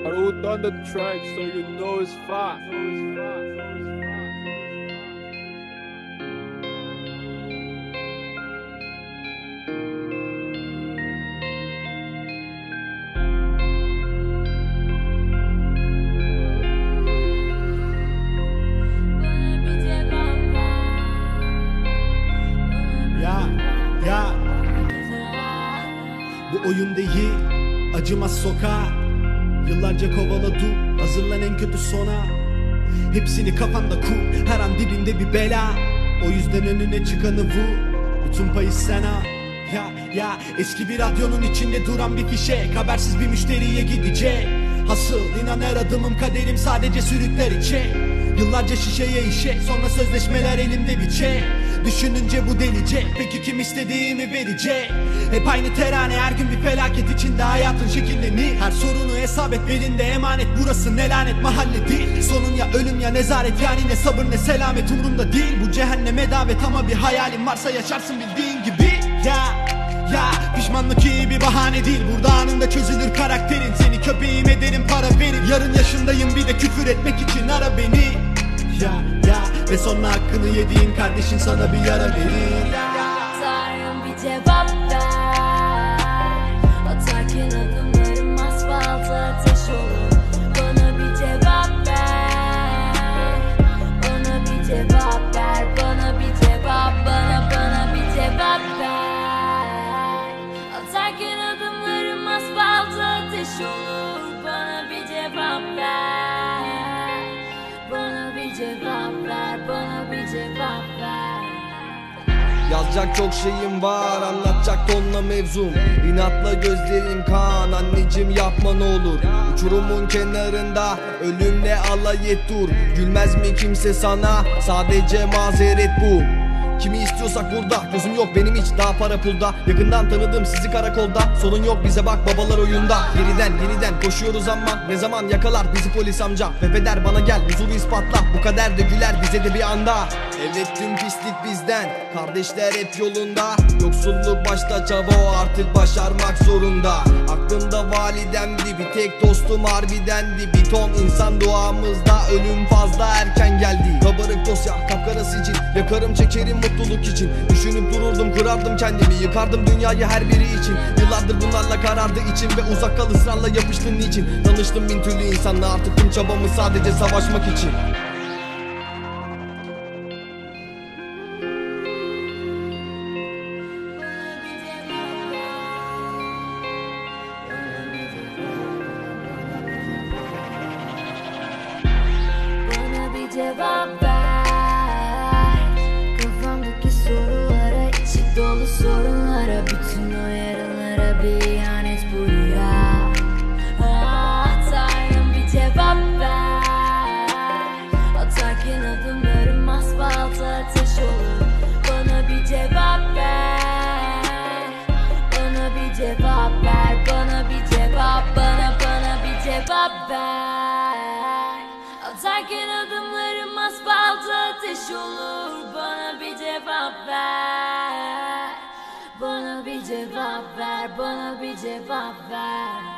I wrote on the track so you know it's fire. Ya bu oyun değil, acımaz sokağa. Yıllarca kovaladı, hazırlan en kötü sona. Hepsini kafanda kur, her an dibinde bir bela. O yüzden önüne çıkanı vur, bütün payı sana. Ya eski bir radyonun içinde duran bir fişek, habersiz bir müşteriye gidecek. Hasıl inan her adımım kaderim sadece sürükler içe. Yıllarca şişeye işe, sonra sözleşmeler elimde biçe. Düşününce bu delice, peki kim istediğimi verecek? Hep aynı terane, her gün bir felaket içinde hayatın şekillenir. Her sorunu hesap et, belinde emanet, burası ne lanet mahalle değil. Sonun ya ölüm ya nezaret, yani ne sabır ne selamet umurumda değil. Bu cehenneme davet ama bir hayalin varsa yaşarsın bildiğin gibi. Ya pişmanlık iyi bir bahane değil, burada anında çözülür karakterin. Seni köpeğim ederim para verip, yarın yaşındayım bir de küfür etmek için ara beni. Ya ve sonra hakkını yediğin kardeşin sana bir yara verir. Tanrım bir cevap ver, atarken adımlarım asfalta ateş olur. Bana bir cevap ver, bana bir cevap ver, bana bir cevap, bana bir cevap ver. Atarken adımlarım asfalta ateş olur. Bana bir cevap ver, bana bir cevap ver, bana bir cevap ver. Yazacak çok şeyim var, anlatacak tonla mevzum. İnatla gözlerim kan, anneciğim yapma ne olur. Uçurumun kenarında ölümle alay et dur. Gülmez mi kimse sana, sadece mazeret bu. Kimi istiyorsak burada, gözüm yok benim hiç daha para pulda. Yakından tanıdım sizi karakolda, sorun yok bize bak babalar oyunda. Yeniden koşuyoruz ama ne zaman yakalar bizi polis amca. Fefeder bana gel huzuru ispatla, bu kader de güler bize de bir anda. Evet tüm pislik bizden, kardeşler hep yolunda. Yoksulluk başta çaba, o artık başarmak zorunda. Aklımda validemdi, bir tek dostum harbidendi. Bir ton insan duamızda, ölüm fazla erken geldi. Kabarık dosya, kapkara sicil, yakarım çekerim mutluluk için. Düşünüp dururdum, kırardım kendimi, yıkardım dünyayı her biri için. Yıllardır bunlarla karardı içim ve uzak kal ısrarla yapıştın niçin? Tanıştım bin türlü insanla, artık tüm çabamı sadece savaşmak için. Cevap ver, kafamdaki sorulara, içi dolu sorunlara, bütün o yaralara bir ihanet bu rüya. Tanrım bir cevap ver, atarken adımlarım asfalta ateş olur. Bana bir cevap ver, bana bir cevap ver, bana bir cevap, bana bir cevap ver. Atarken adımlarım asfalta ateş olur. Bana bir cevap ver, bana bir cevap ver, bana bir cevap ver.